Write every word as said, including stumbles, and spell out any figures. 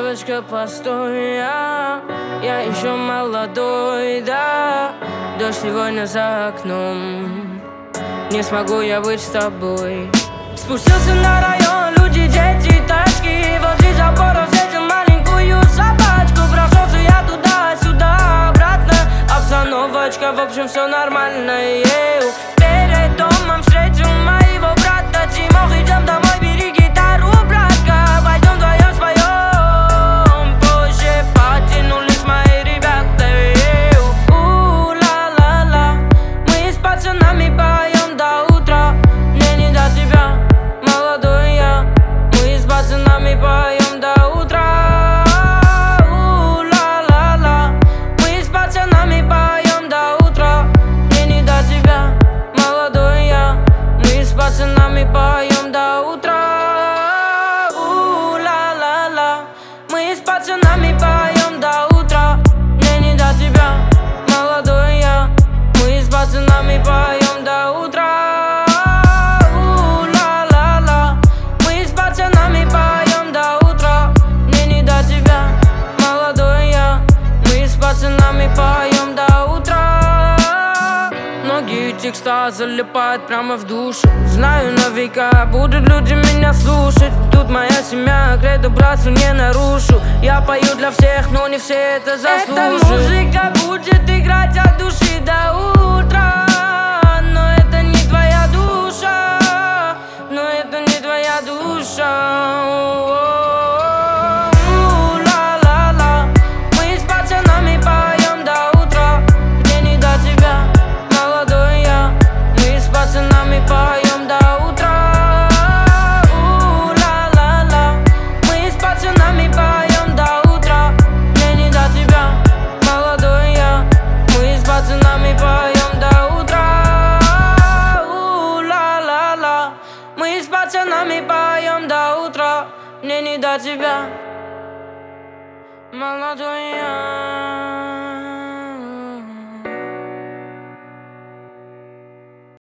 Девочка, постой, я, я еще молодой, да. Дождь сегодня за окном, не смогу я быть с тобой. Спустился на район, люди, дети, тачки. Возле забора встретил маленькую собачку. Прошелся я туда-сюда, обратно. Обстановочка, в общем, все нормально, еу. Перед домом встретил моего брата Тимох. Идем домой, бери гитару, братка. Пойдем вдвоем споем. Позже потянулись мои ребята, еу. У-ла-ла-ла, мы с пацанами поем до утра. Мне не до тебя, молодой я. Мы с пацанами поем до утра. У-ла-ла-ла, мы с пацанами поем до утра. Мне не до тебя, молодой я. Мы с пацанами поем до утра. У-ла-ла-ла, мы с пацанами поем до утра. Мне не до тебя, молодой я. Мы с пацанами поем до утра. У-ла-ла-ла, мы с пацанами поем до утра. Мне не до тебя, молодой я. Мы с пацанами поем до утра. Многие текста залипают прямо в душу. Знаю на века, будут люди меня слушать. Тут моя семья, кредо братству не нарушу. Я пою для всех, но не все это заслуживают. Эта музыка будет играть от души до утра. Но это не твоя душа, но это не твоя душа. У-ла-ла-ла, мы с пацанами поем до утра. Мне не до тебя, молодой я. Мы с пацанами поем до утра. У-ла-ла-ла, мы с пацанами поем до утра. Мне не до тебя, молодой я. Мы с пацанами поем до утра. У-ла-ла-ла, мы с пацанами поем до утра. Мне не до тебя, молодой я.